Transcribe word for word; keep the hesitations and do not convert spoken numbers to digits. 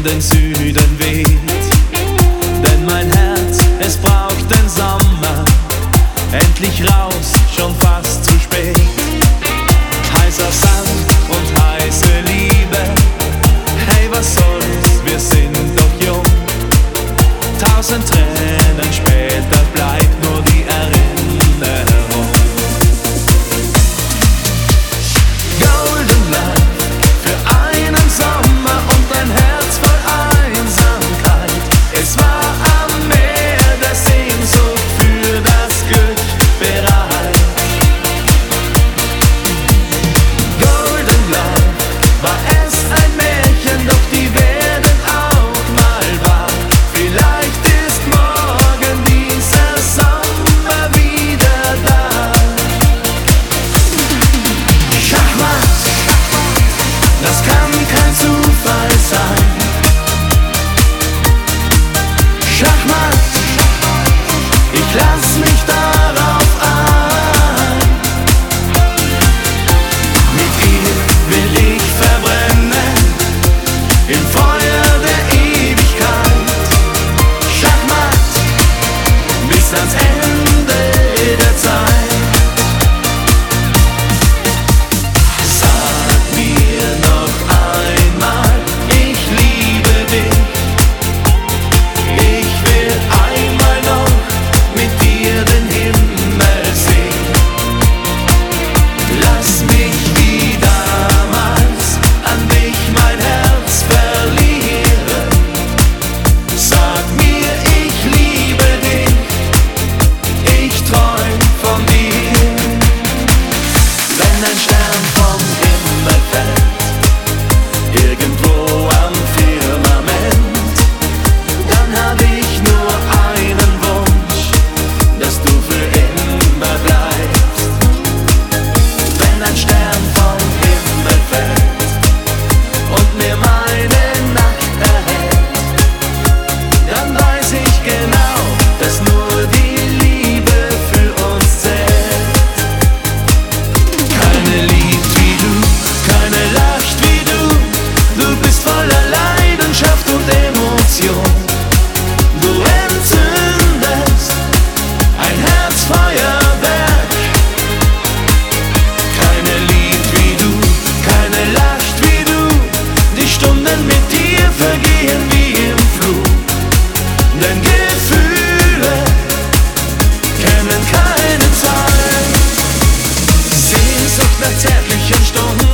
den Süden weht. Denn mein Herz, es braucht den Sommer, endlich raus, schon fast zu spät. Heißer Sand und heiße Liebe, hey, was soll's, wir sind doch jung. Tausend Tränen später bleibt nur die Erinnerung. Golden Love für einen Sommer und ein Herz voll Einsamkeit. Es war am Meer der Sehnsucht für das Glück bereit. Golden Love war es ein Märchen, doch die werden auch mal wahr. Vielleicht ist morgen dieser Sommer wieder da. Schachmatt, das kann kein Zufall sein. Schachmatt, ich lass mich darauf ein. Mit ihr will ich verbrennen im Feuer der Ewigkeit. Schachmatt, bis ans Ende der Zeit. Sag mir noch einmal, ich liebe dich. Ich will einmal noch mit dir den Himmel sehen. Lass mich wie damals an dich mein Herz verlieren. Sag mir, ich liebe dich, ich träum von dir. Wenn ein Stern vom Himmel fällt, irgendwo am Firmament, dann hab ich nur einen Wunsch, dass du für immer bleibst. Wenn ein Stern vom Himmel fällt und mir meine Nacht erhält, dann weiß ich genau, dass nur die Liebe für uns zählt. Keine liebt wie du, keine lacht wie du. Du bist voller Leidenschaft und Emotion. Du entzündest ein Herzfeuerwerk. Keine liebt wie du, keine lacht wie du. Die Stunden mit dir vergehen wie im Flug. Denn Gefühle kennen keine Zeit. Sehnsucht nach zärtlichen Stunden